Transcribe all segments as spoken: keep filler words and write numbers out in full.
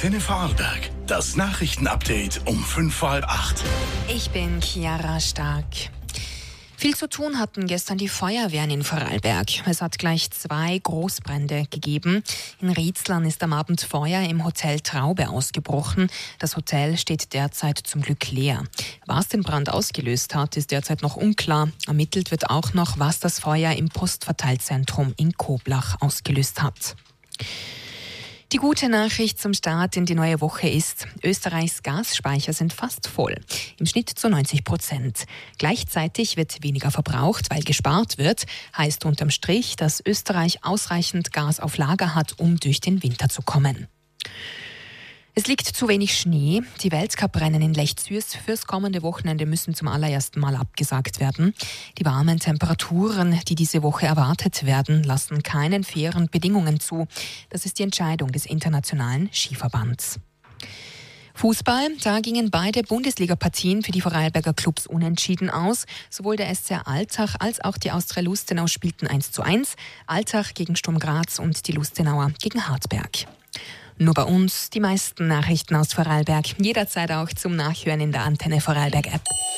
Antenne Vorarlberg. Das Nachrichtenupdate um fünf vor halb acht. Ich bin Chiara Stark. Viel zu tun hatten gestern die Feuerwehren in Vorarlberg. Es hat gleich zwei Großbrände gegeben. In Rietzlern ist am Abend Feuer im Hotel Traube ausgebrochen. Das Hotel steht derzeit zum Glück leer. Was den Brand ausgelöst hat, ist derzeit noch unklar. Ermittelt wird auch noch, was das Feuer im Postverteilzentrum in Koblach ausgelöst hat. Die gute Nachricht zum Start in die neue Woche ist, Österreichs Gasspeicher sind fast voll, im Schnitt zu neunzig Prozent. Gleichzeitig wird weniger verbraucht, weil gespart wird, heißt unterm Strich, dass Österreich ausreichend Gas auf Lager hat, um durch den Winter zu kommen. Es liegt zu wenig Schnee. Die Weltcuprennen in Lech-Zürs fürs kommende Wochenende müssen zum allerersten Mal abgesagt werden. Die warmen Temperaturen, die diese Woche erwartet werden, lassen keinen fairen Bedingungen zu. Das ist die Entscheidung des Internationalen Skiverbands. Fußball, da gingen beide Bundesliga-Partien für die Vorarlberger Clubs unentschieden aus. Sowohl der S C R Altach als auch die Austria Lustenau spielten eins zu eins. Altach gegen Sturm Graz und die Lustenauer gegen Hartberg. Nur bei uns die meisten Nachrichten aus Vorarlberg. Jederzeit auch zum Nachhören in der Antenne Vorarlberg App.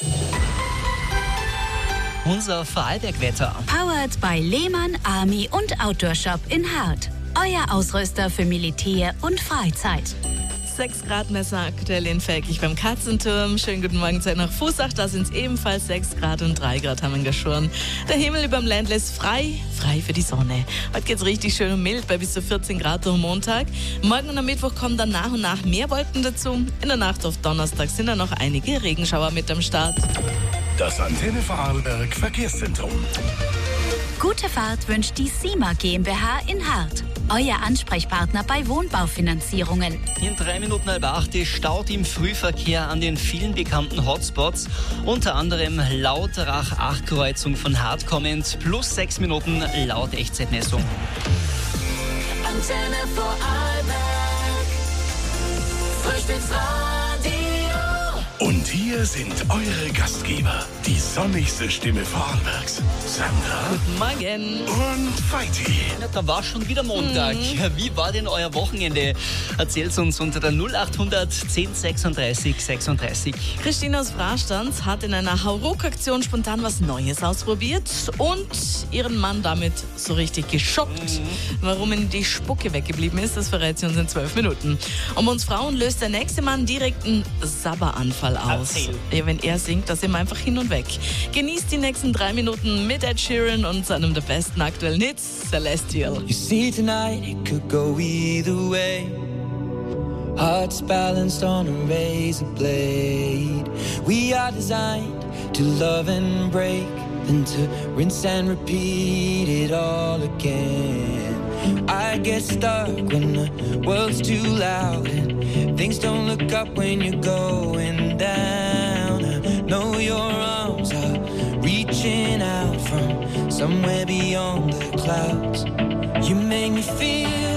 Unser Vorarlberg-Wetter. Powered by Lehmann Army und Outdoor Shop in Hart. Euer Ausrüster für Militär und Freizeit. sechs Grad Messer aktuell in Felkig beim Katzenturm. Schönen guten Morgen Zeit nach Fußach. Da sind es ebenfalls sechs Grad und drei Grad haben wir geschoren. Der Himmel überm Ländle ist frei, frei für die Sonne. Heute geht's richtig schön und mild bei bis zu vierzehn Grad am Montag. Morgen und am Mittwoch kommen dann nach und nach mehr Wolken dazu. In der Nacht auf Donnerstag sind dann noch einige Regenschauer mit am Start. Das Antenne Vorarlberg Verkehrszentrum. Gute Fahrt wünscht die SIMA GmbH in Hart. Euer Ansprechpartner bei Wohnbaufinanzierungen. In drei Minuten halb acht ist Staut im Frühverkehr an den vielen bekannten Hotspots. Unter anderem Lauterach-Achkreuzung von Hart kommend, plus sechs Minuten laut Echtzeitmessung. Antenne Vorarlberg, Frühstücksradio. Und hier sind eure Gastgeber, die sonnigste Stimme Vorarlbergs, Sandra Guten Morgen. und Feiti. Ja, da war schon wieder Montag. Mhm. Wie war denn euer Wochenende? Erzählt's uns unter der null acht hundert zehn sechsunddreißig sechsunddreißig. Christine aus Frastanz hat in einer Hauruck-Aktion spontan was Neues ausprobiert und ihren Mann damit so richtig geschockt. Mhm. Warum ihm die Spucke weggeblieben ist, das verrät sie uns in zwölf Minuten. Um uns Frauen löst der nächste Mann direkt einen Sabberanfall aus. Erzähl. Ja, wenn er singt, das ist ihm einfach hin und weg. Genießt die nächsten drei Minuten mit Ed Sheeran und seinem der besten aktuellen Hits, Celestial. You see tonight it could go either way. Hearts balanced on a razor blade. We are designed to love and break, then to rinse and repeat it all again. I get stuck when the world's too loud and things don't look up when you're going down. I know your arms are reaching out from somewhere beyond the clouds. You make me feel